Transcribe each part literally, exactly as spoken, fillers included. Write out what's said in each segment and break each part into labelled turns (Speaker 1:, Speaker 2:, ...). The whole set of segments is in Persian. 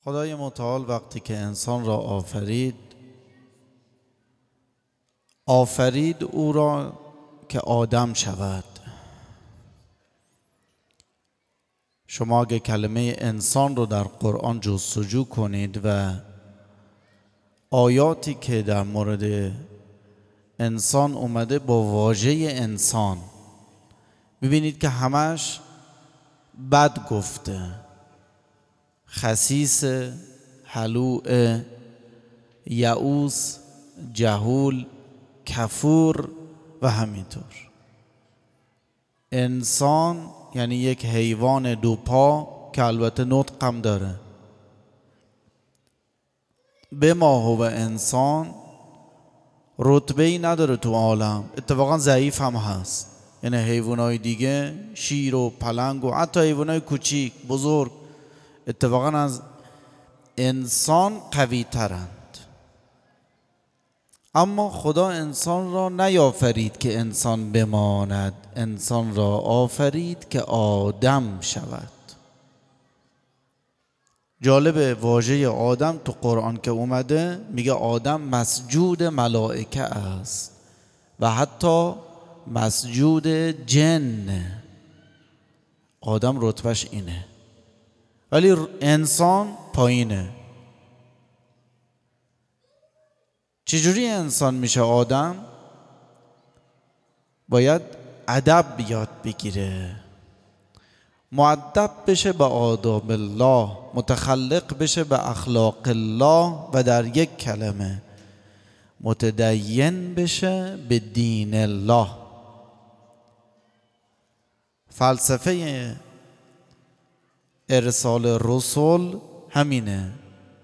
Speaker 1: خدای متعال وقتی که انسان را آفرید آفرید او را که آدم شود. شما اگه کلمه انسان رو در قرآن جستجو کنید و آیاتی که در مورد انسان اومده با واژه انسان ببینید که همش بد گفته، خسیس، حلوع، یعوس، جهول، کفور و همینطور. انسان یعنی یک حیوان دو پا که البته نطق هم داره. به ما هو انسان رتبه‌ای نداره تو عالم، اتفاقا ضعیف هم هست. یعنی حیوانای دیگه شیر و پلنگ و حتی حیوانای کوچیک بزرگ اتفاقا از انسان قوی ترند. اما خدا انسان را نیافرید که انسان بماند، انسان را آفرید که آدم شود. جالب، واژه آدم تو قرآن که اومده میگه آدم مسجود ملائکه است و حتی مسجود جن. آدم رتبهش اینه ولی انسان پایینه. چجوری انسان میشه آدم؟ باید ادب یاد بگیره، مؤدب بشه به آداب الله، متخلق بشه به اخلاق الله و در یک کلمه متدین بشه به دین الله. فلسفه ارسال رسول همینه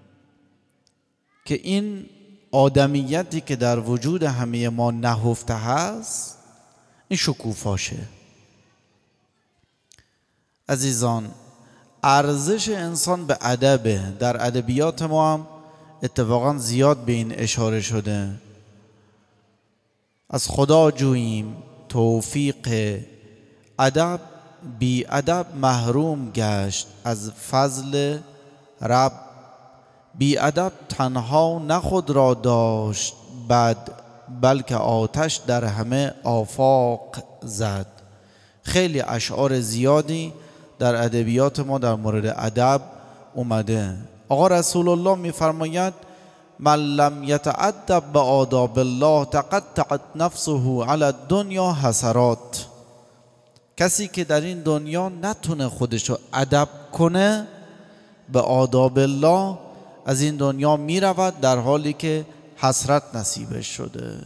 Speaker 1: که این آدمیتی که در وجود همه ما نهفته هست این شکوفاشه. عزیزان، ارزش انسان به ادبه. در ادبیات ما هم اتفاقا زیاد به این اشاره شده. از خدا جوییم توفیق ادب، بی ادب محروم گشت از فضل رب. بی ادب تنها نه خود را داشت بد، بلکه آتش در همه آفاق زد. خیلی اشعار زیادی در ادبیات ما در مورد ادب اومده. آقا رسول الله میفرماید من لم یتأدب به آداب الله تقطعت نفسه علی الدنیا حسرات. کسی که در این دنیا نتونه خودشو ادب کنه به آداب الله از این دنیا میرود در حالی که حسرت نصیبش شده.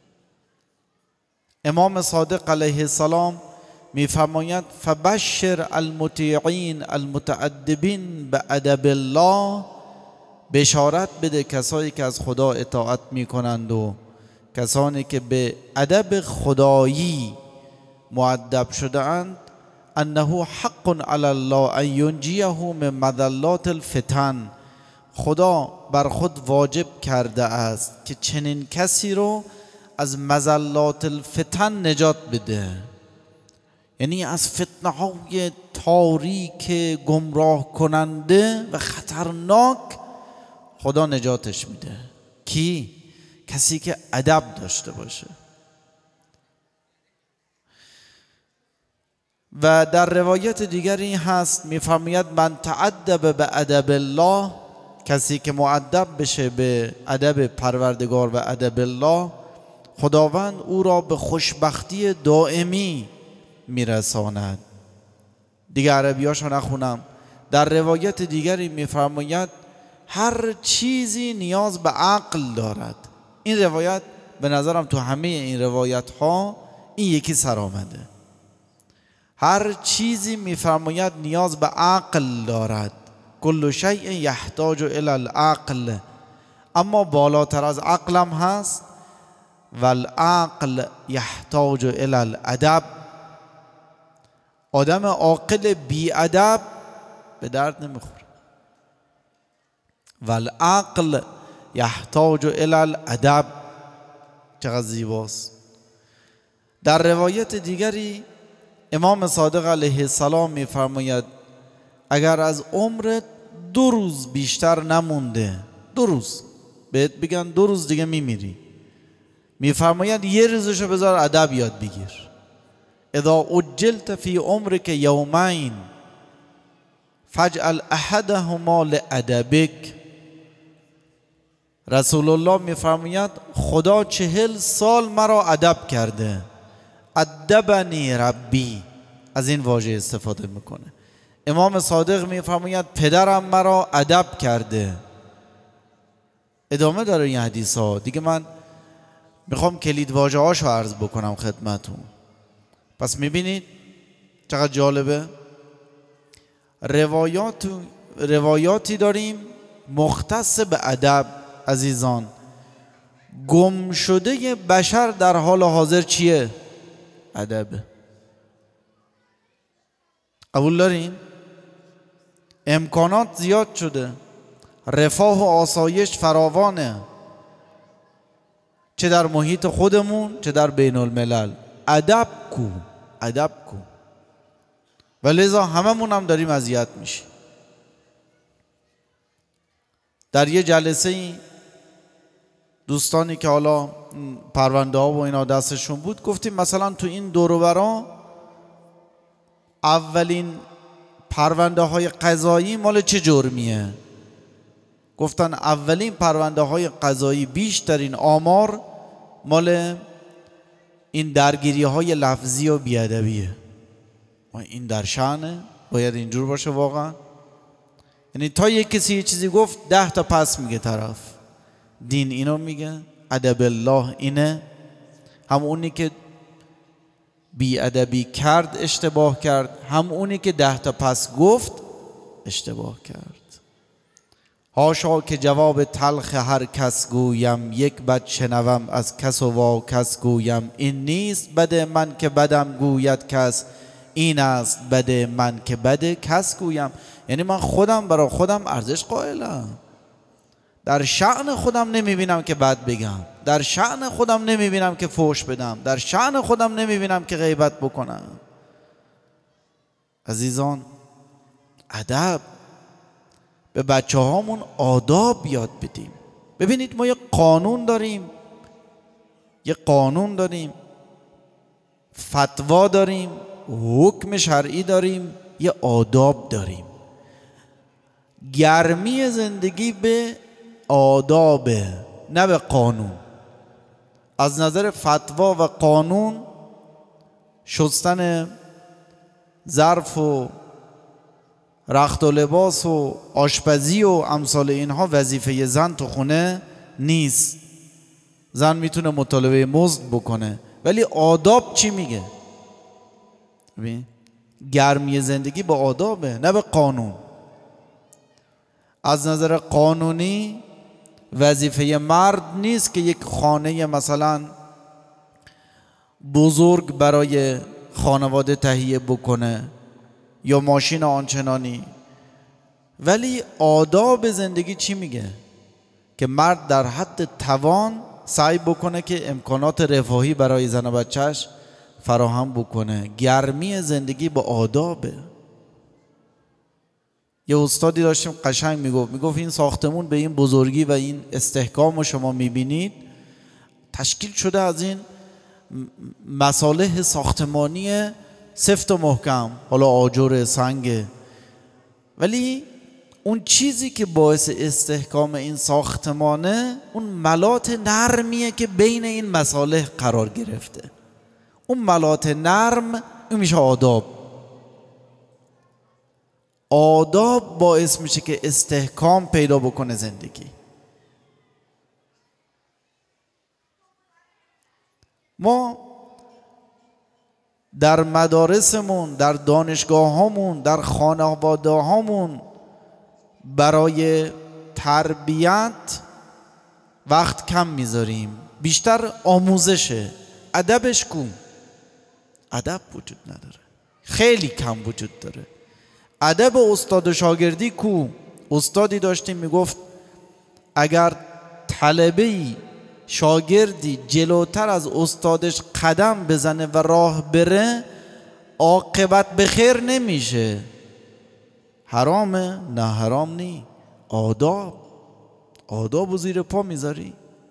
Speaker 1: امام صادق علیه السلام میفرماید فبشر المطیعین المتأدبین به ادب الله. بشارت بده کسایی که از خدا اطاعت میکنند و کسانی که به ادب خدایی مؤدب شده اند، انه حق علی الله ان ینجیه من مذلات الفتن. خدا بر خود واجب کرده است که چنین کسی رو از مذلات الفتن نجات بده. یعنی از فتنه های تاریک گمراه کننده و خطرناک خدا نجاتش میده. کی؟ کسی که ادب داشته باشه. و در روایت دیگری هست میفرماید من تأدب به ادب الله. کسی که مؤدب بشه به ادب پروردگار و ادب الله، خداوند او را به خوشبختی دائمی میرساند. دیگه عربیاشو نخونم. در روایت دیگری میفرماید هر چیزی نیاز به عقل دارد. این روایت به نظرم تو همه این روایت ها این یکی سر آمده. هر چیزی میفرماید نیاز به عقل دارد. کل شیء یحتاج الی العقل. اما بالاتر از عقلم هست والعقل یحتاج الی الادب. آدم عاقل بی ادب به درد نمیخوره. والعقل یحتاج الی الادب. چقدر زیباست. در روایت دیگری امام صادق علیه السلام میفرماید اگر از عمرت دو روز بیشتر نمونده، دو روز بهت بگن دو روز دیگه میمیری، میفرماید یه روزشو بذار ادب یاد بگیر. اذا عجلت فی عمرک یومین فاجعل احدهما لادبک. رسول الله میفرماید خدا چهل سال مرا ادب کرده، ادبنی ربی، از این واژه استفاده میکنه. امام صادق میفرماید پدرم مرا ادب کرده. ادامه داره این حدیث ها دیگه. من میخوام کلید واژه هاشو عرض بکنم خدمتون. پس میبینید چقدر جالبه. روایات روایاتی داریم مختص به ادب. عزیزان، گم شده بشر در حال حاضر چیه؟ ادب. قبول دارین؟ امکانات زیاد شده، رفاه و آسایش فراوانه، چه در محیط خودمون چه در بین الملل. ادب کو؟ ادب کو؟ و لذا هممون هم داریم اذیت میشیم. در یه جلسه ای دوستانی که حالا پرونده ها و اینا دستشون بود گفتیم مثلا تو این دور و برا اولین پرونده های قضایی مال چه جرمیه؟ گفتن اولین پرونده های قضایی بیشترین آمار مال این درگیری های لفظی و بیادبیه. و این در شأنه، باید اینجور باشه واقعا. یعنی تا یک کسی یه چیزی گفت ده تا پس میگه طرف. دین اینو میگه، ادب الله اینه. هم اونی که بی ادبی کرد اشتباه کرد، هم اونی که ده تا پس گفت اشتباه کرد. هاشا که جواب تلخ هر کس گویم، یک بد شنوم از کس و وا کس گویم. این نیست بد من که بدم گوید کس، این است بد من که بد کس گویم. یعنی من خودم برای خودم ارزش قائلم، در شأن خودم نمیبینم که بد بگم، در شأن خودم نمیبینم که فحش بدم، در شأن خودم نمیبینم که غیبت بکنم. عزیزان، ادب. به بچه هامون آداب یاد بدیم. ببینید ما یه قانون داریم، یه قانون داریم، فتوا داریم، حکم شرعی داریم، یه آداب داریم. گرمی زندگی به آدابه، نه به قانون. از نظر فتوا و قانون شستن ظرف و رخت و لباس و آشپزی و امثال اینها وظیفه زن تو خونه نیست. زن میتونه مطالبه مزد بکنه، ولی آداب چی میگه؟ ببین، گرمی زندگی به آدابه، نه به قانون. از نظر قانونی وظیفه مرد نیست که یک خانه مثلا بزرگ برای خانواده تهیه بکنه یا ماشین آنچنانی، ولی آداب زندگی چی میگه؟ که مرد در حد توان سعی بکنه که امکانات رفاهی برای زن و بچهش فراهم بکنه. گرمی زندگی با آدابه. یه استادی داشتیم قشنگ میگفت میگفت این ساختمون به این بزرگی و این استحکام رو شما میبینید تشکیل شده از این مصالح ساختمانی سفت و محکم، حالا آجر، سنگ، ولی اون چیزی که باعث استحکام این ساختمانه اون ملات نرمیه که بین این مصالح قرار گرفته. اون ملات نرم اون میشه آداب. آداب باعث میشه که استحکام پیدا بکنه زندگی. ما در مدارسمون، در دانشگاهامون، در خانواده‌هامون برای تربیت وقت کم میذاریم، بیشتر آموزشه. ادبش کو؟ ادب وجود نداره، خیلی کم وجود داره. ادب استاد و شاگردی کو؟ استادی داشتیم میگفت اگر طلبه‌ای شاگردی جلوتر از استادش قدم بزنه و راه بره عاقبت به خیر نمیشه. حرامه؟ نه حرام نی. آداب آداب و زیر پا میذاری.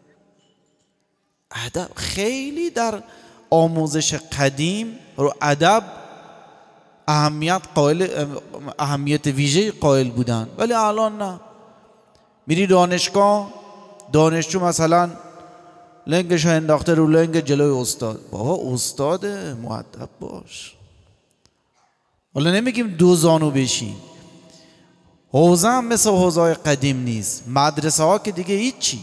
Speaker 1: ادب خیلی در آموزش قدیم رو ادب اهمیت قائل اهمیت ویژه قائل بودن، ولی الان نه. میری دانشگاه، دانشجو مثلا لنگش انداخته رو لنگ جلوی استاد. بابا استاد مؤدب باش. حالا نمیگیم دو زانو بشین، حوزه هم مثل حوزه‌های قدیم نیست. مدرسه ها که دیگه هیچی.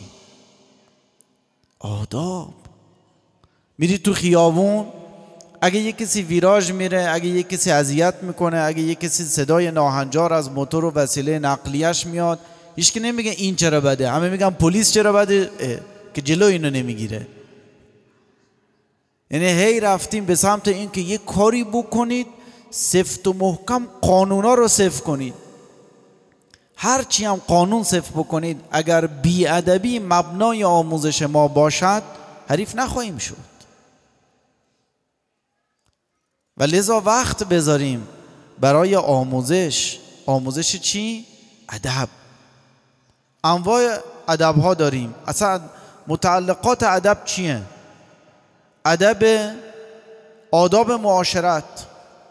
Speaker 1: آداب. میری تو خیابون، اگه یک کسی ویراژ میره، اگه یک کسی اذیت میکنه، اگه یک کسی صدای ناهنجار از موتور و وسیله نقلیش میاد، هیچ که نمیگه این چرا بده، همه میگن پلیس چرا بده که جلو اینو نمیگیره. یعنی هی رفتیم به سمت این که یک کاری بکنید سفت و محکم قانونا رو صفر کنید. هرچی هم قانون صفر بکنید، اگر بی‌ادبی مبنای آموزش ما باشد حریف نخواهیم شد. و لذا وقت بذاریم برای آموزش. آموزش چی؟ ادب. انواع ادب ها داریم. اصلا متعلقات ادب چیه؟ ادب آداب معاشرت.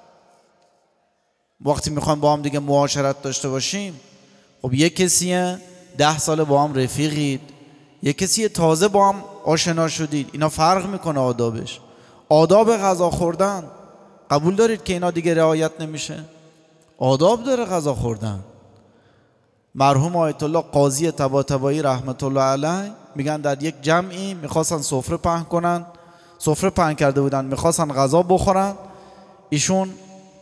Speaker 1: وقتی میخوایم با هم دیگه معاشرت داشته باشیم، خب یک کسیه ده ساله با هم رفیقید، یک کسی تازه با هم آشنا شدید، اینا فرق میکنه آدابش. آداب غذا خوردن قبول دارید که اینا دیگه رعایت نمیشه؟ آداب داره غذا خوردن. مرحوم آیت الله قاضی طباطبایی رحمت الله علیه میگن در یک جمعی میخواستن سفره پهن کنن، سفره پهن کرده بودن، میخواستن غذا بخورن. ایشون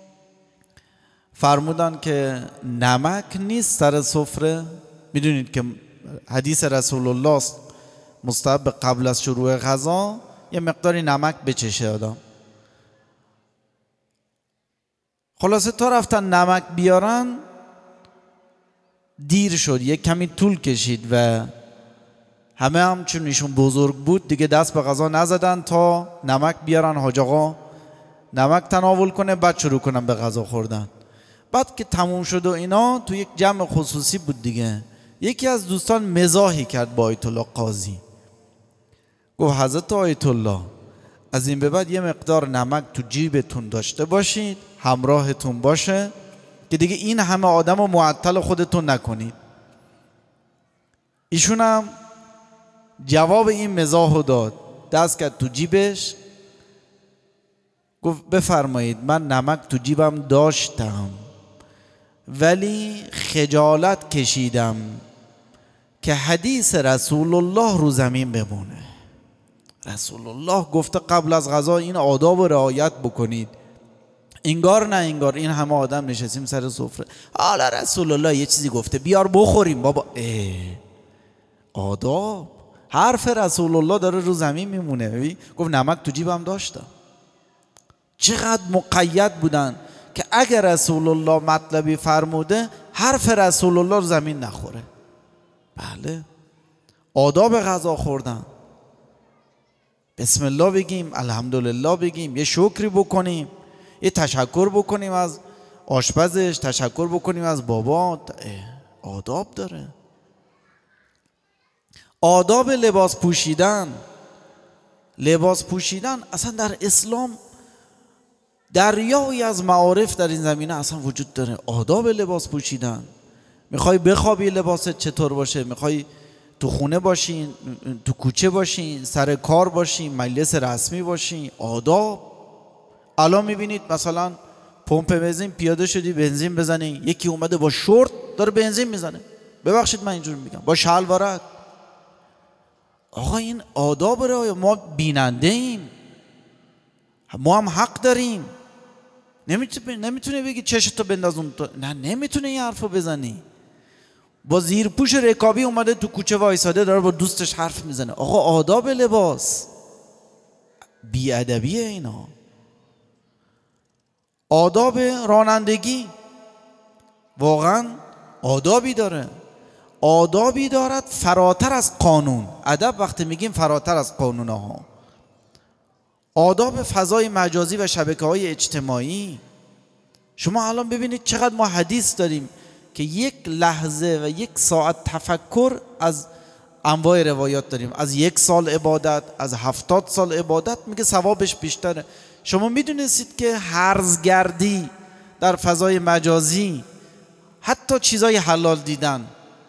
Speaker 1: فرمودن که نمک نیست سر سفره. میدونید که حدیث رسول الله است مستحب قبل از شروع غذا یه مقداری نمک بچشه آدم. خلاصه تا رفتن نمک بیارن دیر شد، یک کمی طول کشید و همه هم چون ایشون بزرگ بود دیگه دست به غذا نزدن تا نمک بیارن حاج آقا نمک تناول کنه، بعد شروع کنن به غذا خوردن. بعد که تموم شد و اینا تو یک جمع خصوصی بود دیگه، یکی از دوستان مزاحی کرد با آیت الله قاضی. گفت حضرت آیت الله از این به بعد یه مقدار نمک تو جیبتون داشته باشید، همراهتون باشه که دیگه این همه آدم رو معطل خودتون نکنید. ایشون هم جواب این مزاح رو داد، دست کرد تو جیبش گفت بفرمایید من نمک تو جیبم داشتم ولی خجالت کشیدم که حدیث رسول الله رو زمین بمونه. رسول الله گفته قبل از غذا این آداب رو رعایت بکنید. انگار نه انگار این همه آدم نشستیم سر سفره، حالا رسول الله یه چیزی گفته بیار بخوریم بابا. آداب. حرف رسول الله داره رو زمین میمونه. گفت نمک تو جیبم داشتم. چقدر مقید بودن که اگر رسول الله مطلبی فرموده حرف رسول الله رو زمین نخوره. بله. آداب غذا خوردن. بسم الله بگیم، الحمدلله بگیم، یه شکری بکنیم، یه تشکر بکنیم از آشپزش، تشکر بکنیم از بابا. آداب داره. آداب لباس پوشیدن. لباس پوشیدن اصلا در اسلام دریایی از معارف در این زمینه اصلا وجود داره. آداب لباس پوشیدن. میخوای بخوابی لباست چطور باشه؟ میخوای تو خونه باشین، تو کوچه باشین، سر کار باشین، مجلس رسمی باشین. آداب. الان میبینید مثلا پمپ بنزین پیاده شدی بنزین بزنی، یکی اومده با شورت داره بنزین میزنه، ببخشید من اینجور میگم، با شلوارک. آقا این آداب رو ما بیننده ایم، ما هم حق داریم. نمیتونه نمیتونه بگی چشتو بنداز اون تو. نه نمیتونه این حرفو بزنی. با زیرپوش رکابی اومده تو کوچه وایساده داره با دوستش حرف میزنه. آقا آداب لباس بی‌ادبیه اینا. آداب رانندگی واقعا آدابی داره. آدابی دارد فراتر از قانون. ادب وقتی میگیم فراتر از قانون ها. آداب فضای مجازی و شبکه‌های اجتماعی. شما الان ببینید چقدر ما حدیث داریم که یک لحظه و یک ساعت تفکر از انواع روایات داریم، از یک سال عبادت، از هفتاد سال عبادت، میگه ثوابش بیشتره. شما میدونستید که هرزگردی در فضای مجازی، حتی چیزای حلال دیدن،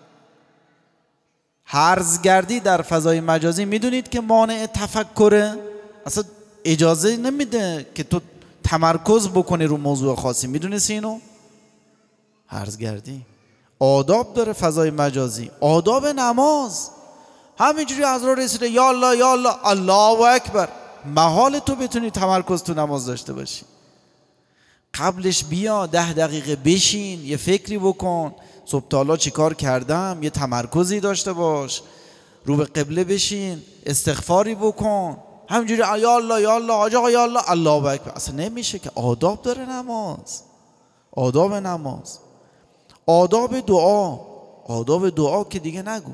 Speaker 1: هرزگردی در فضای مجازی میدونید که مانع تفکره، اصلا اجازه نمیده که تو تمرکز بکنی رو موضوع خاصی. میدونستی اینو؟ هرزگردی آداب داره فضای مجازی، آداب نماز همینجوری از راه رسیده یا الله یا الله الله اکبر، محال تو بتونی تمرکز تو نماز داشته باشی. قبلش بیا ده دقیقه بشین، یه فکری بکن، صبح تا حالا چی کار کردم، یه تمرکزی داشته باش، رو به قبله بشین، استغفاری بکن. همینجوری یا الله یا الله آقا یا الله الله اکبر، اصلا نمیشه که. آداب داره نماز، آداب نماز، آداب دعا، آداب دعا که دیگه نگو.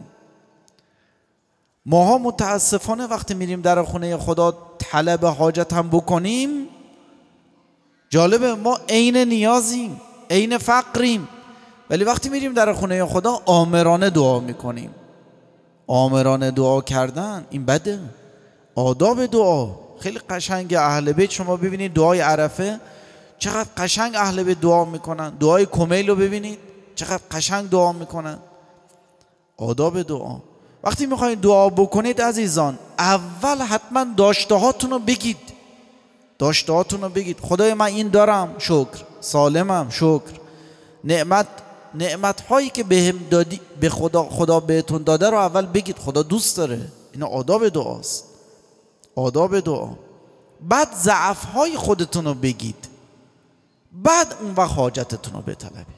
Speaker 1: ماها متاسفانه وقتی میریم در خونه خدا طلب حاجت هم بکنیم، جالبه ما عین نیازیم، عین فقریم، ولی وقتی میریم در خونه خدا آمرانه دعا میکنیم. آمرانه دعا کردن این بده. آداب دعا خیلی قشنگ. اهل بیت شما ببینید دعای عرفه چقدر قشنگ اهل بیت دعا میکنن، دعای کمیل رو ببینید چقدر قشنگ دعا میکنن. آداب دعا. وقتی میخواین دعا بکنید عزیزان، اول حتما داشته هاتون رو بگید، داشته هاتون رو بگید. خدای من این دارم، شکر. سالمم، شکر. نعمت نعمت هایی که بهم دادی، به خدا خدا بهتون داده رو اول بگید، خدا دوست داره. اینا آداب دعاست، آداب دعا. بعد ضعف های خودتون رو بگید، بعد اون وقت حاجتتون رو بطلبید.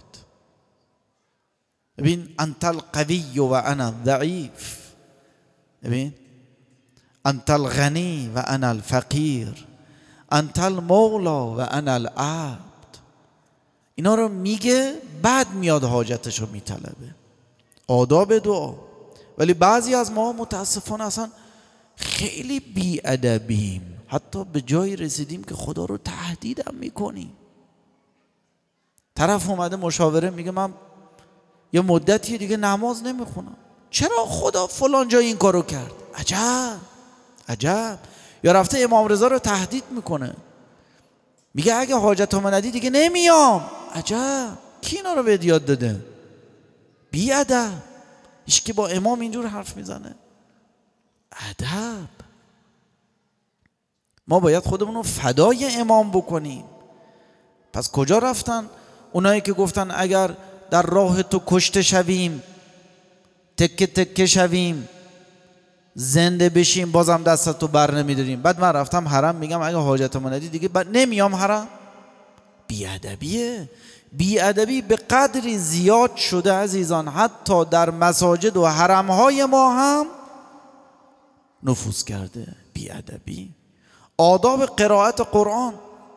Speaker 1: ببین انت القوی و انا الضعیف، ببین انت الغنی و انا الفقیر، انت المولا و انا العبد. اینا رو میگه، بعد میاد حاجتش رو میطلبه. آداب دعا. ولی بعضی از ما متاسفانه اصلا خیلی بی‌ادبیم، حتی به جایی رسیدیم که خدا رو تهدیدم میکنیم. طرف اومده مشاوره میگه من یه مدتی دیگه نماز نمیخونم، چرا خدا فلان جای این کارو کرد؟ عجب عجب. یا رفته امام رضا رو تهدید میکنه، میگه اگه حاجتمو ندی دیگه نمیام. عجب، کی اینا رو بهت یاد داده؟ بی ادب. هیچ کی با امام اینجور حرف میزنه؟ ادب. ما باید خودمون رو فدای امام بکنیم. پس کجا رفتن اونایی که گفتن اگر در راه تو کشته شویم، تکه تکه شویم، زنده بشیم، بازم دستت تو بر نمیداریم؟ بعد من رفتم حرم میگم اگه حاجتمو ندی دیگه نمیام حرم. بی‌ادبیه. بی‌ادبی به قدری زیاد شده عزیزان، حتی در مساجد و حرمهای ما هم نفوذ کرده بی‌ادبی. آداب قرائت قرآن،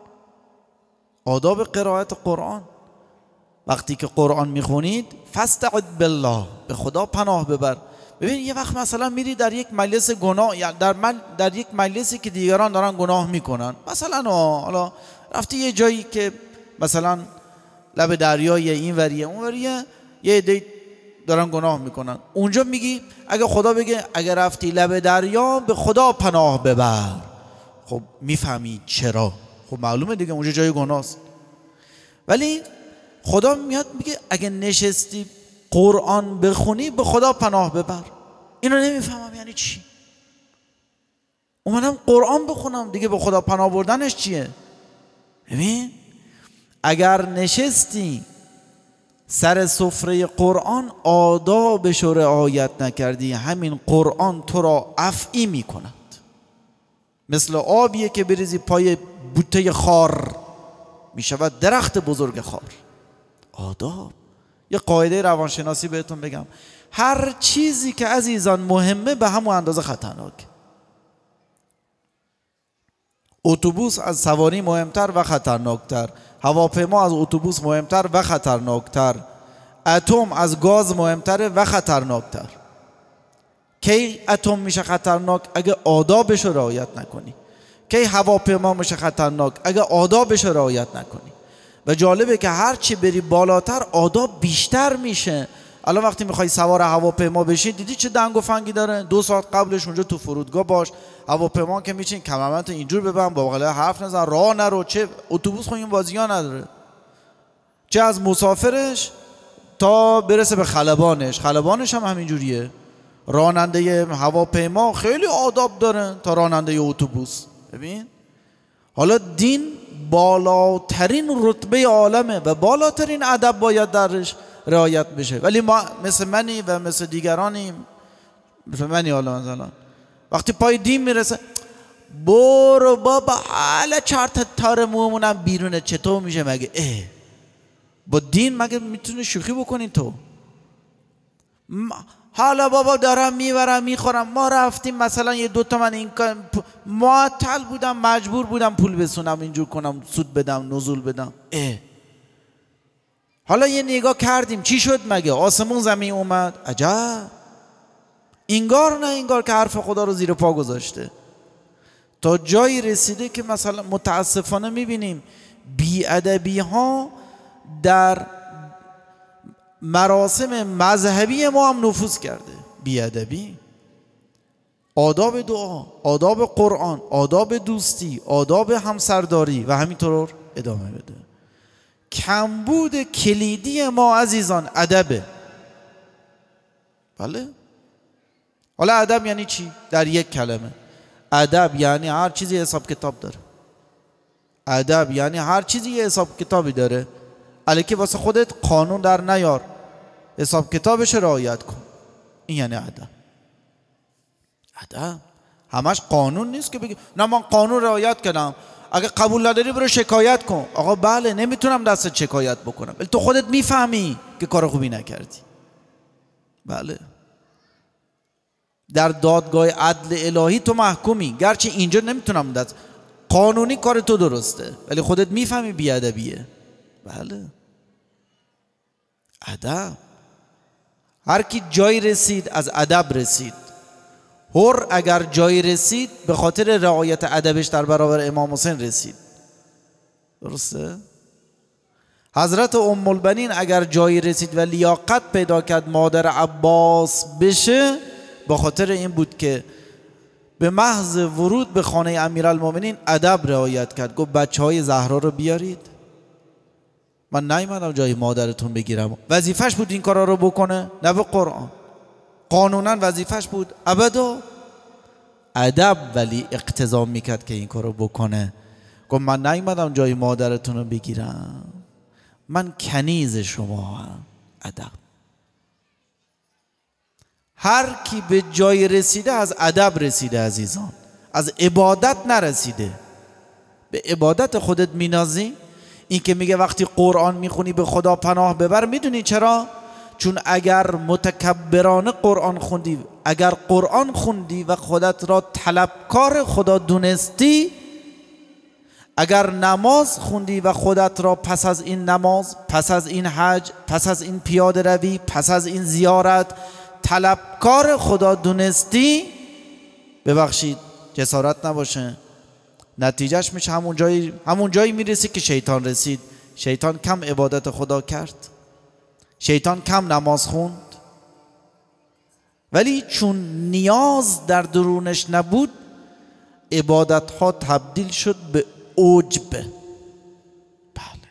Speaker 1: آداب قرائت قرآن. وقتی که قرآن میخونید فاستعذ بالله، به خدا پناه ببر. ببین یه وقت مثلا میری در یک مجلس گناه، یا در من در یک مجلسی که دیگران دارن گناه میکنن، مثلا حالا رفتی یه جایی که مثلا لب دریای این وریه اون وریه، یه عده دارن گناه میکنن، اونجا میگی اگه خدا بگه اگه رفتی لب دریا به خدا پناه ببر، خب میفهمی چرا؟ خب معلومه دیگه اونجا جای گناهست. ولی خدا میاد میگه اگه نشستی قرآن بخونی به خدا پناه ببر. اینو نمیفهمم یعنی چی؟ اومدم قرآن بخونم دیگه به خدا پناه بردنش چیه؟ ببین اگر نشستی سر سفره قرآن آدابش رو رعایت نکردی، همین قرآن تو را افعی میکند. مثل آبیه که بریزی پای بوته خار میشود درخت بزرگ خار. آداب. یه قاعده روانشناسی بهتون بگم، هر چیزی که عزیزان مهمه به همون اندازه خطرناک. اتوبوس از سواری مهمتر و خطرناکتر، هواپیما از اتوبوس مهمتر و خطرناکتر، اتم از گاز مهمتره و خطرناکتر. کی اتم میشه خطرناک؟ اگه آدابش رو رعایت نکنی. کی هواپیما میشه خطرناک؟ اگه آدابش رو رعایت نکنی. و جالبه که هر چی بری بالاتر آداب بیشتر میشه. الان وقتی میخوای سوار هواپیما بشی دیدی چه دنگ و فنگی داره؟ دو ساعت قبلش اونجا تو فرودگاه باش، هواپیما که میچین کمربند اینجور ببند، با بغل حرف نزن، راه نرو. چه اتوبوس خو این بازی‌ها نداره، چه از مسافرش تا برسه به خلبانش. خلبانش هم همینجوریه. راننده هواپیما خیلی آداب داره تا راننده اتوبوس. ببین حالا دین بالاترین رتبه عالمه و بالاترین ادب باید درش رعایت بشه، ولی ما مثل منی و مثل دیگرانیم، مثل منی حالا مثلا وقتی پای دین میرسه برو بابا حالا چهار تار مومونم بیرونه، چطور میشه مگه؟ اه با دین مگه میتونه شوخی بکنین تو؟ حالا بابا دارم میبرم میخورم. ما رفتیم مثلا یه دوتا من این معطل بودم، مجبور بودم پول بسونم، اینجور کنم، سود بدم، نزول بدم. اه حالا یه نگاه کردیم چی شد مگه؟ آسمون زمین اومد؟ عجب. اینگار نه اینگار که حرف خدا رو زیر پا گذاشته. تا جایی رسیده که مثلا متاسفانه میبینیم بی‌ادبی ها در مراسم مذهبی ما هم نفوذ کرده. بی‌ادبی، آداب دعا، آداب قرآن، آداب دوستی، آداب همسرداری و همینطور ادامه بده. کمبود کلیدی ما عزیزان ادبه. بله. حالا ادب یعنی چی؟ در یک کلمه ادب یعنی هر چیزی حساب کتاب داره. ادب یعنی هر چیزی یه حساب کتابی داره. الکی واسه خودت قانون در نیار، حساب کتابش رعایت کن. این یعنی ادب. ادب همش قانون نیست که بگی نه من قانون رعایت کردم، اگه قبول نداری برو شکایت کن. آقا بله نمیتونم دستت شکایت بکنم، ولی تو خودت میفهمی که کار خوبی نکردی. بله در دادگاه عدل الهی تو محکومی، گرچه اینجا نمیتونم دست قانونی کار تو درسته ولی خودت میفهمی بی‌ادبیه. بله ادب. هر کی جای رسید از ادب رسید. هر اگر جای رسید به خاطر رعایت ادبش در برابر امام حسین رسید. درسته؟ حضرت ام البنین اگر جای رسید و لیاقت پیدا کرد مادر عباس بشه، به خاطر این بود که به محض ورود به خانه امیرالمومنین ادب رعایت کرد. گفت بچه های زهرا رو بیارید، من نیومدم جای مادرتون بگیرم. وظیفش بود این کارا رو بکنه؟ نه به قرآن. قانونا وظیفش بود؟ ابدا. ادب ولی اقتضا میکرد که این کارو بکنه. گفت من نیومدم جای مادرتون رو بگیرم، من کنیز شما هم. ادب. هر کی به جای رسیده از ادب رسیده عزیزان، از عبادت نرسیده. به عبادت خودت مینازی. این که میگه وقتی قرآن میخونی به خدا پناه ببر، میدونی چرا؟ چون اگر متکبرانه قرآن خوندی، اگر قرآن خوندی و خودت را طلبکار خدا دونستی، اگر نماز خوندی و خودت را پس از این نماز، پس از این حج، پس از این پیاده روی، پس از این زیارت طلبکار خدا دونستی، ببخشید جسارت نباشه، نتیجهش میشه همون جایی همون جایی میرسی که شیطان رسید. شیطان کم عبادت خدا کرد، شیطان کم نماز خوند، ولی چون نیاز در درونش نبود عبادت ها تبدیل شد به عجب. بله.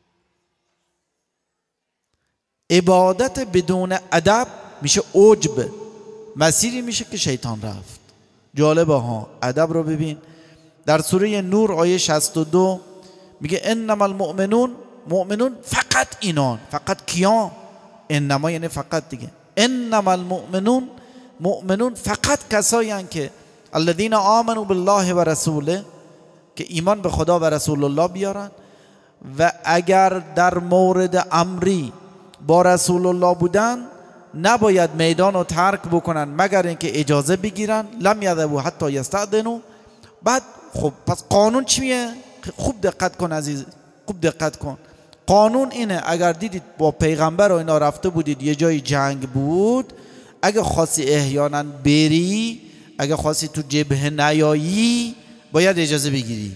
Speaker 1: عبادت بدون ادب میشه عجب، مسیری میشه که شیطان رفت. جالبه ها. ادب رو ببین در سوره نور آیه شصت و دو میگه انما المؤمنون، مؤمنون فقط اینان. فقط کیان؟ انما یعنی فقط دیگه. انما المؤمنون، مؤمنون فقط کسایی هستند که الذین آمنوا بالله و رسوله، که ایمان به خدا و رسول الله بیارن و اگر در مورد امری با رسول الله بودن نباید میدان رو ترک بکنن مگر اینکه اجازه بگیرن. لم یذهبوا حتی یستأذنوا. بعد خب پس قانون چیه؟ خوب دقت کن عزیز، خوب دقت کن. قانون اینه اگر دیدید با پیغمبر و اینا رفته بودید یه جای جنگ بود، اگه خواستی احیانا بری، اگه خواستی تو جبهه نیایی، باید اجازه بگیری.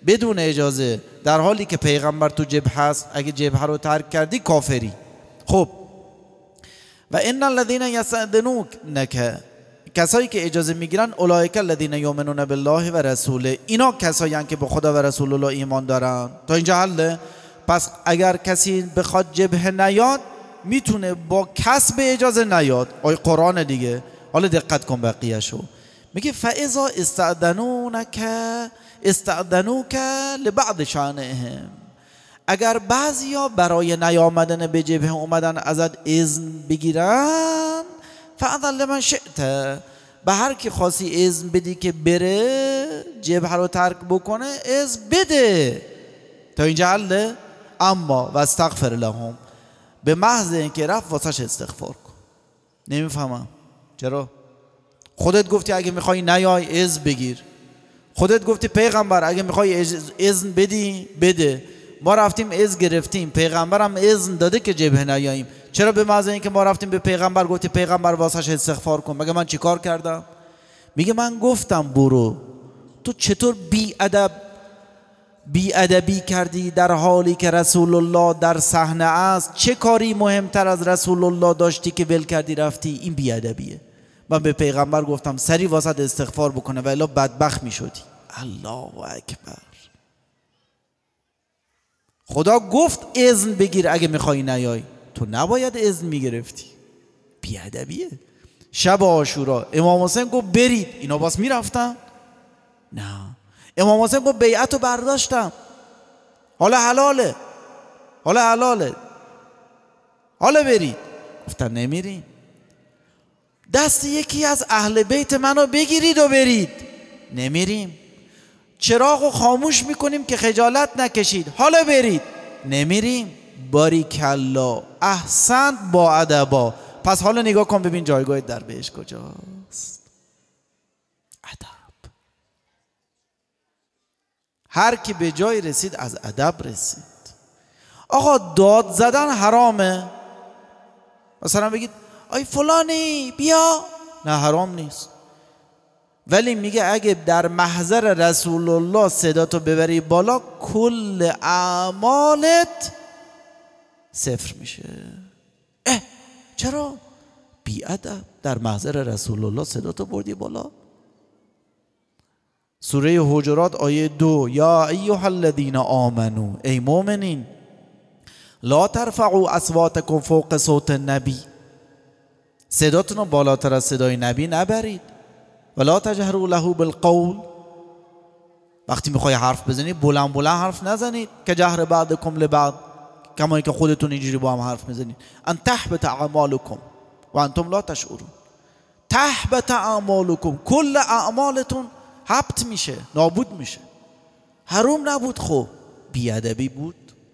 Speaker 1: بدون اجازه در حالی که پیغمبر تو جبهه هست، اگه جبهه رو ترک کردی کافری. خب و ان الذين يستأذنونك، کسایی که اجازه میگیرن، اولئک الذين یؤمنون بالله و رسوله، اینا کسایی هستند که به خدا و رسول الله ایمان دارن. تا اینجا حله؟ پس اگر کسی بخواد جبهه نیاد میتونه با کسب اجازه نیاد. آیه قرآن دیگه. حالا دقت کن بقیه شو. میگه فاذا استأذنونك استأذنوك لبعض شأنهم، اگر بعضیا برای نیامدن به جبهه اومدن ازت اذن بگیرن، فأذن لمن شئت، به هر کی خاصی اذن بدی که بره جبهه رو ترک بکنه اذن بده. تا اینجا حله؟ اما و استغفر لهم، به محض اینکه رفت واسش استغفار کن. نمیفهمم چرا؟ خودت گفتی اگه میخوای نیای اذن بگیر، خودت گفتی پیغمبر اگه میخوای اذن بدی بده، ما رفتیم اذن گرفتیم، پیغمبرم اذن داده که جبهه نیاییم، چرا به محض اینکه ما رفتیم به پیغمبر گفتی پیغمبر واسش استغفار کن؟ مگه من چیکار کردم؟ میگه من گفتم برو، تو چطور بی ادب بی ادبی کردی در حالی که رسول الله در صحنه است؟ چه کاری مهمتر از رسول الله داشتی که ول کردی رفتی؟ این بی ادبیه. من به پیغمبر گفتم سری واسط استغفار بکنه و الا بدبخت میشدی. الله اکبر. خدا گفت اذن بگیر اگه میخوای نیای، تو نباید اذن میگرفتی. بی ادبیه. شب عاشورا امام حسین گفت برید، اینا باز میرفتن؟ نه. امام حسین گفت بیعت رو برداشتم، حالا حلاله، حالا حلاله، حالا برید. گفتن نمیریم. دست یکی از اهل بیت منو بگیرید و برید. نمیریم. چراغ رو خاموش میکنیم که خجالت نکشید، حالا برید. نمیریم. باریکلا، احسنت، با ادبا. پس حالا نگاه کن ببین جایگاه در بهش کجاست. ادب. هر کی به جای رسید از ادب رسید. آقا داد زدن حرامه؟ مثلا بگید آی فلانی بیا، نه حرام نیست، ولی میگه اگه در محضر رسول الله صداتو ببری بالا کل اعمالت صفر میشه. اه چرا؟ بی ادب. در محضر رسول الله صداتو بردی بالا. سوره حجرات آیه دو، یا ایها الذین آمنو، ای مؤمنین، لا ترفعوا اصواتکم فوق صوت النبی، صداتون رو بالاتر از صدای نبی نبرید. ولا تجهروا له بالقول، وقتی میخوای حرف بزنی بلند بلند حرف نزنید، که جهر بعضکم لبعض، کما که خودتون اینجوری با هم حرف میزنید. ان تحبط اعمالکم و انتم لا تشعرون. تحبط اعمالکم، کل اعمالتون حبط میشه، نابود میشه. حروم نبود، خب بیادبی بود.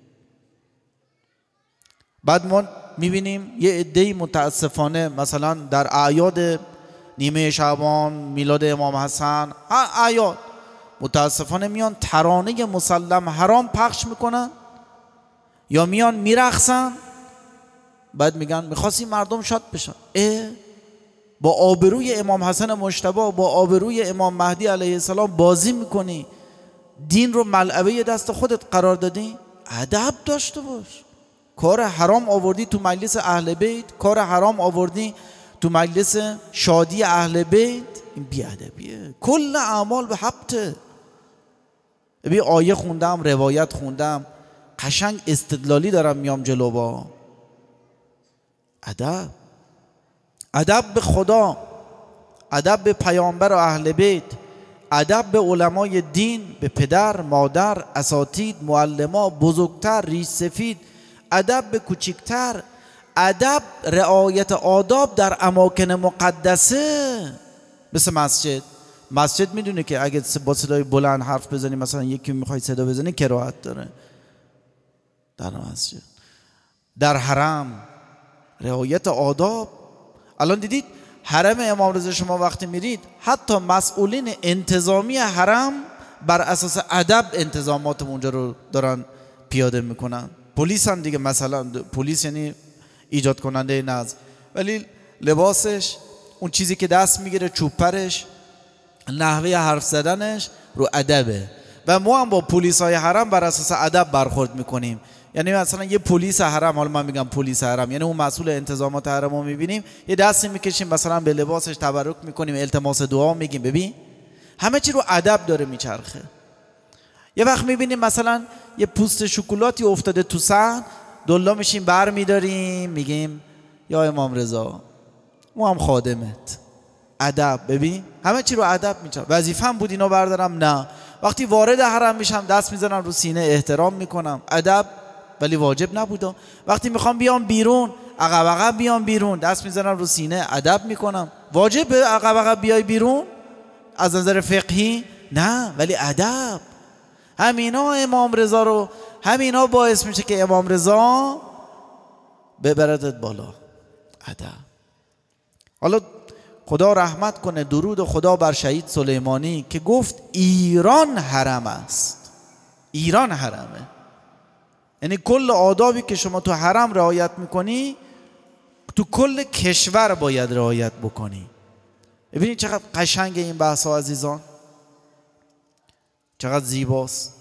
Speaker 1: بعد ما میبینیم یه عده‌ای متاسفانه مثلا در اعیاد نیمه شعبان، میلاد امام حسن، اعیاد، متاسفانه میان ترانه مسلم حرام پخش میکنن یا میان میرقصن، بعد میگن میخواستیم مردم شاد بشن. اه با آبروی امام حسن مجتبی، با آبروی امام مهدی علیه السلام بازی میکنی، دین رو ملعبه دست خودت قرار دادی. ادب داشته باش. کار حرام آوردی تو مجلس اهل بیت، کار حرام آوردی تو مجلس شادی اهل بیت، این بیادبیه. کل اعمال به حبته. ببین آیه خوندم، روایت خوندم، قشنگ استدلالی دارم میام جلو. با ادب، ادب به خدا، ادب به پیامبر و اهل بیت، ادب به علمای دین، به پدر، مادر، اساتید، معلما، بزرگتر، ریش سفید، ادب به کوچکتر، ادب رعایت آداب در اماکن مقدسه. مثل مسجد. مسجد میدونه که اگه با صدای بلند حرف بزنی، مثلا یکی میخوای صدا بزنی، کراهت داره در مسجد. در حرم رعایت آداب. الان دیدید حرم امام رضا شما وقتی میرید، حتی مسئولین انتظامی حرم بر اساس ادب انتظامات اونجا رو دارن پیاده میکنن. پلیس هم دیگه، مثلا پلیس یعنی ایجاد کننده نظم، ولی لباسش، اون چیزی که دست میگیره، چوب پرش، نحوه حرف زدنش رو ادبه. و ما هم با پلیس های حرم بر اساس ادب برخورد میکنیم. یعنی مثلا یه پلیس حرم، حالا من میگم پلیس حرم، یعنی اون مسئول انتظامات حرم رو میبینیم یه دستی میکشیم مثلا به لباسش تبرک میکنیم، التماس دعا میگیم. ببین همه چی رو ادب داره میچرخه. یه وقت میبینیم مثلا یه پوست شکلاتی افتاده تو صحن، دلا میشیم بر میداریم میگیم یا امام رضا ما هم خادمت. ادب. ببین همه چی رو ادب میچرخه. وظیفه‌ام بود اینو بردارم؟ نه. وقتی وارد حرم میشم دست میزنم رو سینه، احترام میکنم. ادب. ولی واجب نبوده. وقتی میخوام بیام بیرون عقب عقب بیام بیرون، دست میزنم رو سینه، ادب میکنم. واجب عقب عقب بیای بیرون از نظر فقهی؟ نه، ولی ادب. همینا امام رضا رو، همینا باعث میشه که امام رضا ببردت بالا. ادب. حالا خدا رحمت کنه، درود خدا بر شهید سلیمانی که گفت ایران حرم است. ایران حرمه، یعنی کل آدابی که شما تو حرم رعایت میکنی تو کل کشور باید رعایت بکنی. ببینید چقدر قشنگ این بحث ها عزیزان، چقدر زیباست.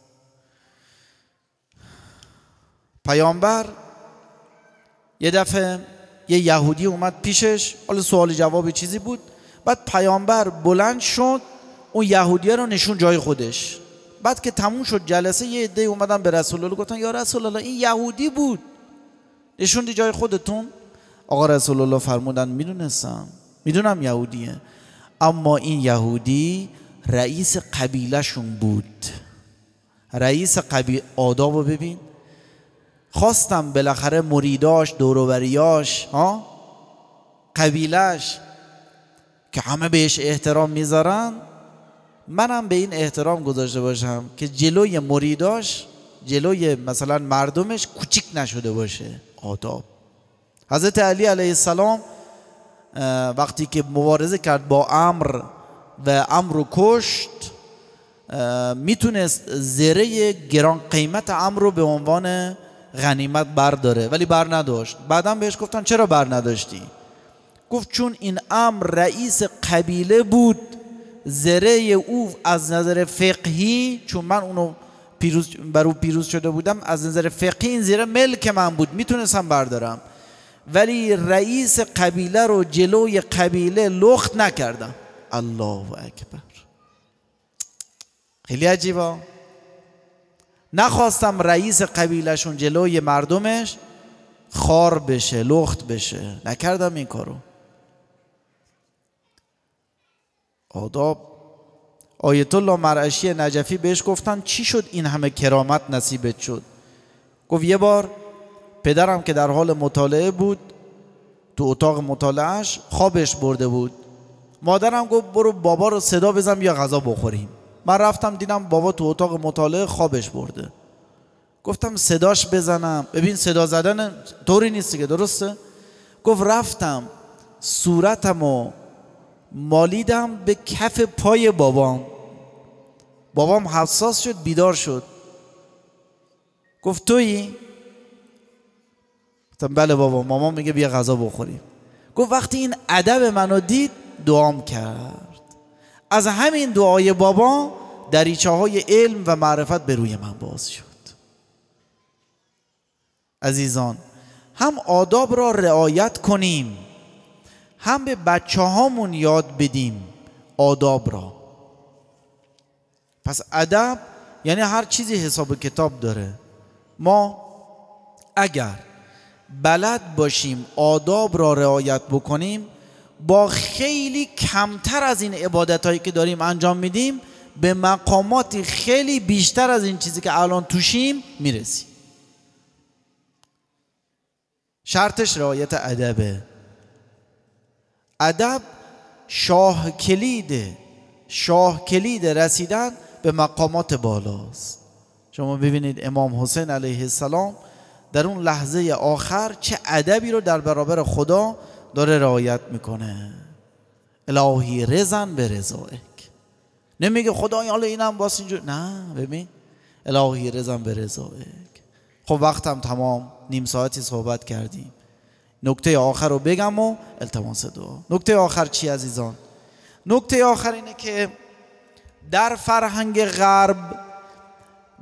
Speaker 1: پیامبر یه دفعه یه یهودی اومد پیشش، حالا سوال جواب چیزی بود، بعد پیامبر بلند شد اون یهودیه رو نشون جای خودش. بعد که تموم شد جلسه یه عده اومدن به رسول الله گفتن یا رسول الله این یهودی بود، نشوندی جای خودتون؟ آقا رسول الله فرمودن میدونستم، میدونم یهودیه، اما این یهودی رئیس قبیله شون بود. رئیس قبیله. آدابو ببین. خواستم بالاخره مریداش، دوروبریاش، ها قبیلش که همه بهش احترام میذارن، منم به این احترام گذاشته باشم که جلوی مریداش، جلوی مثلا مردمش کوچیک نشده باشه. آداب. حضرت علی علیه السلام وقتی که مبارزه کرد با عمرو و عمرو رو کشت، میتونست زره گران قیمت عمرو رو به عنوان غنیمت برداره ولی بر نداشت. بعدم بهش گفتن چرا بر نداشتی؟ گفت چون این عمرو رئیس قبیله بود، زره او از نظر فقهی، چون من اونو پیروز بر او پیروز شده بودم، از نظر فقهی این زره ملک من بود، میتونستم بردارم، ولی رئیس قبیله رو جلوی قبیله لخت نکردم. الله اکبر. خیلی عجیبه. نخواستم رئیس قبیلهشون جلوی مردمش خار بشه، لخت بشه، نکردم این کارو. آداب. آیت الله مرعشی نجفی بهش گفتن چی شد این همه کرامت نصیبت شد؟ گفت یه بار پدرم که در حال مطالعه بود تو اتاق مطالعهش خوابش برده بود. مادرم گفت برو بابا رو صدا بزن بیا غذا بخوریم. من رفتم دیدم بابا تو اتاق مطالعه خوابش برده. گفتم صداش بزنم. ببین صدا زدن طوری نیست که، درسته؟ گفت رفتم صورتمو مالیدم به کف پای بابام. بابام حساس شد، بیدار شد. گفت تویی؟ گفتم بله بابا، مامان میگه بیا غذا بخوریم. گفت وقتی این ادب منو دید دعام کرد. از همین دعای بابا دریچه های علم و معرفت به روی من باز شد. عزیزان، هم آداب را رعایت کنیم، هم به بچه هامون یاد بدیم آداب را. پس ادب یعنی هر چیزی حساب کتاب داره. ما اگر بلد باشیم آداب را رعایت بکنیم، با خیلی کمتر از این عبادت هایی که داریم انجام میدیم به مقاماتی خیلی بیشتر از این چیزی که الان توشیم میرسیم. شرطش رعایت ادبه. ادب شاه کلیده، شاه کلید رسیدن به مقامات بالاست. شما ببینید امام حسین علیه السلام در اون لحظه آخر چه ادبی رو در برابر خدا داره رعایت میکنه. الهی رضن به رضایک. نمیگه خدای حالا اینم واسه اینجور، نه، ببین الهی رضن به رضایک. خب وقتم تمام، نیم ساعتی صحبت کردیم. نکته آخر رو بگم و التماس دعا. نکته آخر چی عزیزان؟ نکته آخر اینه که در فرهنگ غرب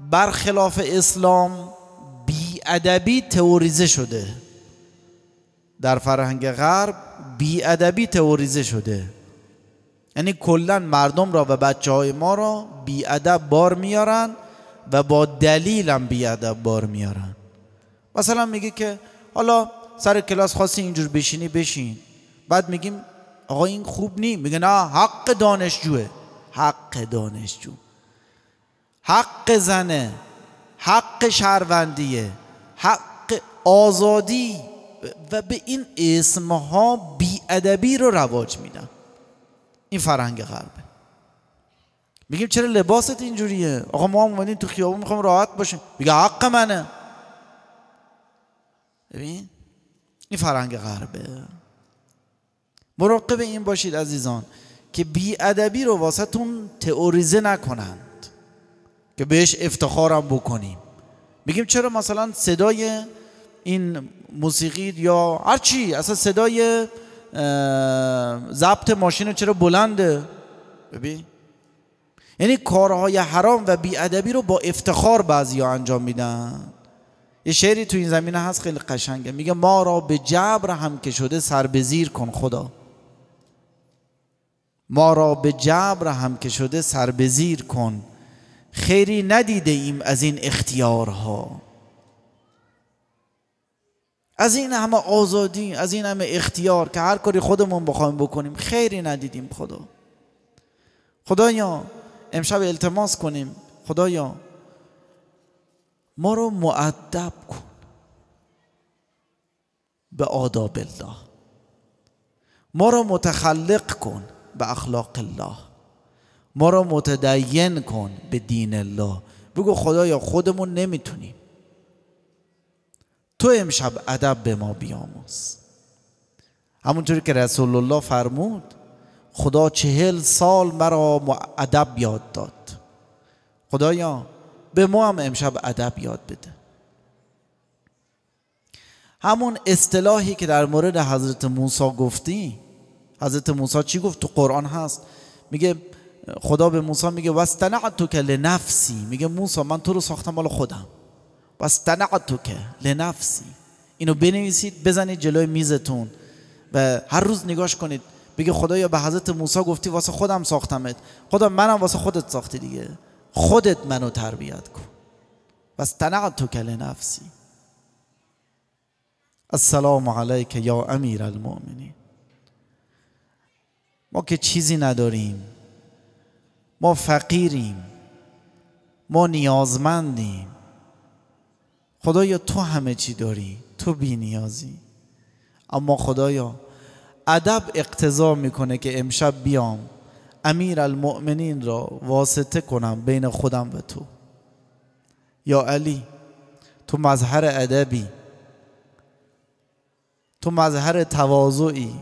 Speaker 1: برخلاف اسلام بی‌ادبی تئوریزه شده. در فرهنگ غرب بی‌ادبی تئوریزه شده، یعنی کلا مردم را و بچه های ما را بی‌ادب بار میارن و با دلیل هم بی‌ادب بار میارن. مثلا میگه که حالا سر کلاس خواستی اینجور بشینی بشین، بعد میگیم آقا این خوب نی، میگه نه حق دانشجوه. حق دانشجو، حق زنه، حق شهروندیه، حق آزادی و به این اسمها بی‌ادبی رو رواج میدن. این فرهنگ غربه. میگیم چرا لباست اینجوریه؟ آقا ما هم اومدیم تو خیابون میخوام راحت باشیم، میگه حق منه. ببین این فرهنگ غربه. مراقب این باشید عزیزان که بی‌ادبی رو واسه تون تئوریزه نکنند که بهش افتخارم بکنیم. میگیم چرا مثلا صدای این موسیقی یا هر چی، اصلا صدای ضبط ماشین چرا بلنده؟ ببین یعنی کارهای حرام و بی‌ادبی رو با افتخار بعضیا انجام میدن. یه شعری تو این زمینه هست خیلی قشنگه، میگه ما را به جبر هم که شده سر به زیر کن خدا. ما را به جبر هم که شده سر به زیر کن، خیری ندیده ایم از این اختیارها. از این همه آزادی، از این همه اختیار که هر کاری خودمون بخوایم بکنیم، خیری ندیدیم خدا. خدایا امشب التماس کنیم، خدایا ما رو مؤدب کن به آداب الله، ما رو متخلق کن به اخلاق الله، ما رو متدین کن به دین الله. بگو خدایا خودمون نمیتونیم، تو امشب ادب به ما بیاموز. همونطوری که رسول الله فرمود خدا چهل سال مرا ادب یاد داد، خدایا به ما هم امشب ادب یاد بده. همون اصطلاحی که در مورد حضرت موسی گفتی، حضرت موسی چی گفت؟ تو قرآن هست، میگه خدا به موسی میگه واصطنعتک لنفسی، میگه موسی من تو رو ساختم مال خودم. واصطنعتک لنفسی، اینو بنویسید بزنید جلوی میزتون و هر روز نگاش کنید، بگه خدایا به حضرت موسی گفتی واسه خودم ساختمت، خدا منم واسه خودت ساختی دیگه، خودت منو تربیت کن. واصطنعتک لنفسی. السلام علیک یا امیر المؤمنین. ما که چیزی نداریم، ما فقیریم، ما نیازمندیم. خدایا تو همه چی داری، تو بی نیازی. اما خدایا ادب اقتضا میکنه که امشب بیام امیر المؤمنین را واسطه کنم بین خودم و تو. یا علی تو مظهر ادبی، تو مظهر تواضعی،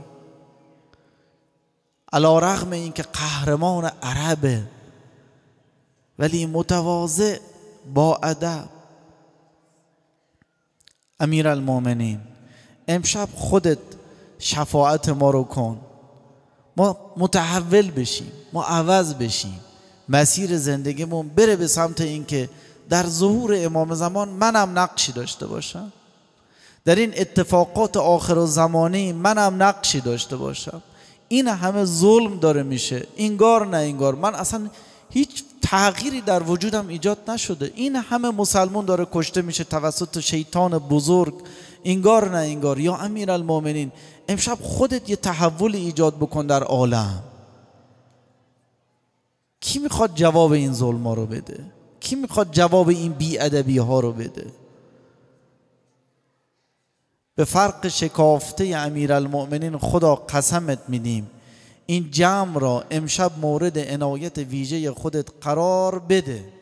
Speaker 1: علی رغم این که قهرمان عربه ولی متواضع با ادب. امیر المؤمنین امشب خودت شفاعت ما رو کن، ما متحول بشیم، ما عوض بشیم، مسیر زندگیمون بره به سمت این که در ظهور امام زمان منم نقشی داشته باشم، در این اتفاقات آخر الزمانی منم نقشی داشته باشم. این همه ظلم داره میشه، اینگار نه اینگار، من اصلا هیچ تغییری در وجودم ایجاد نشده، این همه مسلمون داره کشته میشه توسط شیطان بزرگ، اینگار نه اینگار. یا امیر المؤمنین امشب خودت یه تحول ایجاد بکن در عالم. کی میخواد جواب این ظلم ها رو بده؟ کی میخواد جواب این بی‌ادبی ها رو بده؟ به فرق شکافته امیر المؤمنین خدا قسمت میدیم این جمع را امشب مورد عنایت ویژه خودت قرار بده.